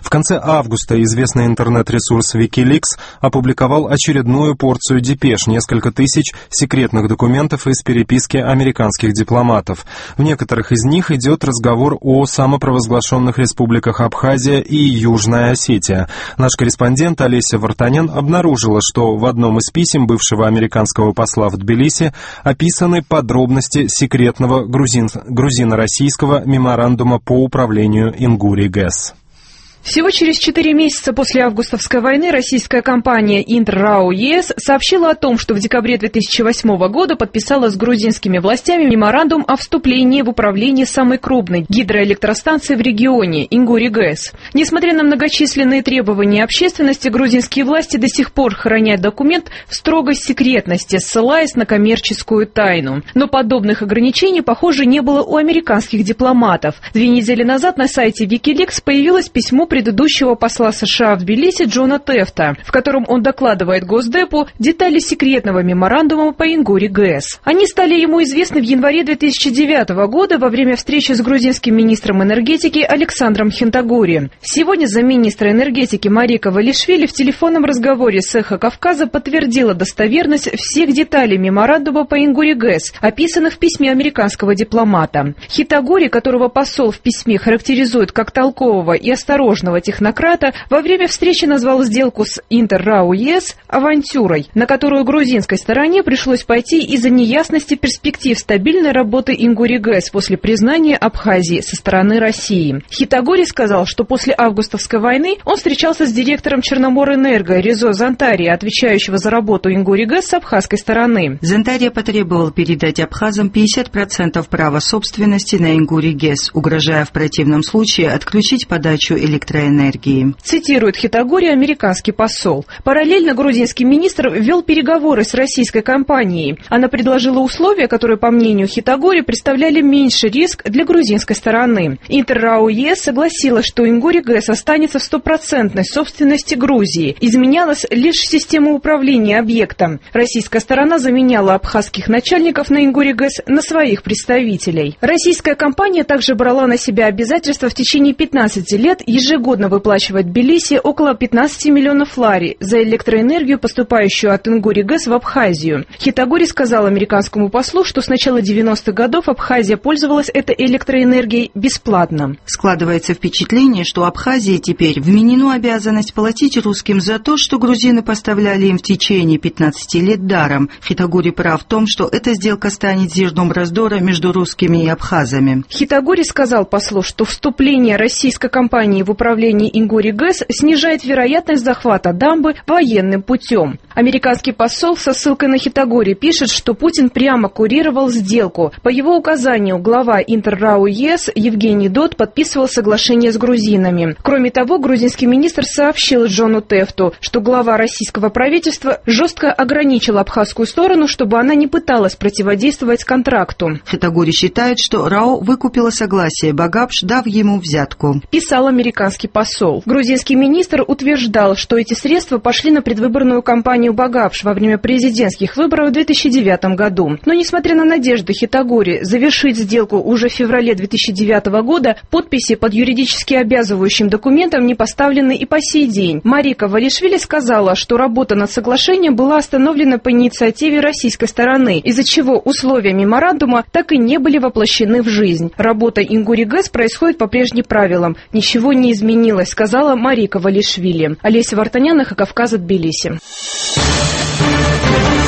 В конце августа известный интернет-ресурс Wikileaks опубликовал очередную порцию депеш, несколько тысяч секретных документов из переписки американских дипломатов. В некоторых из них идет разговор о самопровозглашенных республиках Абхазия и Южная Осетия. Наш корреспондент Олеся Вартанян обнаружила, что в одном из писем бывшего американского посла в Тбилиси описаны подробности секретного грузино-российского меморандума по управлению Ингури ГЭС. Всего через 4 месяца после августовской войны российская компания «Интер-РАО ЕС» сообщила о том, что в декабре 2008 года подписала с грузинскими властями меморандум о вступлении в управление самой крупной гидроэлектростанцией в регионе – Ингури ГЭС. Несмотря на многочисленные требования общественности, грузинские власти до сих пор хранят документ в строгой секретности, ссылаясь на коммерческую тайну. Но подобных ограничений, похоже, не было у американских дипломатов. 2 недели назад на сайте Wikileaks появилось письмо предыдущего посла США в Тбилиси Джона Тефта, в котором он докладывает Госдепу детали секретного меморандума по Ингури ГЭС. Они стали ему известны в январе 2009 года во время встречи с грузинским министром энергетики Александром Хинтагури. Сегодня замминистра энергетики Марика Валишвили в телефонном разговоре с «Эхо Кавказа» подтвердила достоверность всех деталей меморандума по Ингури ГЭС, описанных в письме американского дипломата. Хинтагури, которого посол в письме характеризует как толкового и осторожного технократа, во время встречи назвал сделку с Интер-РАО ЕС авантюрой, на которую грузинской стороне пришлось пойти из-за неясности перспектив стабильной работы Ингури ГЭС после признания Абхазии со стороны России. Хинтагури сказал, что после августовской войны он встречался с директором Черноморэнерго Резо Зантария, отвечающего за работу Ингури ГЭС с абхазской стороны. Зантария потребовал передать абхазам 50% права собственности на Ингури ГЭС, угрожая в противном случае отключить подачу электроэнергии. Цитирует Хинтагури американский посол. Параллельно грузинский министр вел переговоры с российской компанией. Она предложила условия, которые, по мнению Хинтагури, представляли меньший риск для грузинской стороны. Интер-РАО ЕС согласилась, что Ингури ГЭС останется в 100% собственности Грузии. Изменялась лишь система управления объектом. Российская сторона заменяла абхазских начальников на Ингури ГЭС на своих представителей. Российская компания также брала на себя обязательства в течение 15 лет ежегодно выплачивать Тбилиси около 15 миллионов лари за электроэнергию, поступающую от Ингури ГЭС в Абхазию. Хинтагури сказал американскому послу, что с начала 90-х годов Абхазия пользовалась этой электроэнергией бесплатно. Складывается впечатление, что Абхазии теперь вменена обязанность платить русским за то, что грузины поставляли им в течение 15 лет даром. Хинтагури прав в том, что эта сделка станет зерном раздора между русскими и абхазами. Хинтагури сказал послу, что вступление российской компании в управление Ингури ГЭС снижает вероятность захвата дамбы военным путем. Американский посол со ссылкой на Хинтагури пишет, что Путин прямо курировал сделку. По его указанию глава Интер-РАО ЕС Евгений Дод подписывал соглашение с грузинами. Кроме того, грузинский министр сообщил Джону Тефту, что глава российского правительства жестко ограничил абхазскую сторону, чтобы она не пыталась противодействовать контракту. Хинтагури считает, что РАО выкупила согласие Багапш, дав ему взятку. Писал американский посол. Грузинский министр утверждал, что эти средства пошли на предвыборную кампанию Багапш во время президентских выборов в 2009 году. Но, несмотря на надежды Хинтагури завершить сделку уже в феврале 2009 года, подписи под юридически обязывающим документом не поставлены и по сей день. Марика Валишвили сказала, что работа над соглашением была остановлена по инициативе российской стороны, из-за чего условия меморандума так и не были воплощены в жизнь. Работа Ингури ГЭС происходит по прежним правилам. Ничего не изменилось, сказала Марика Валишвили. Олеся Вартанян, «Эхо Кавказа», Тбилиси.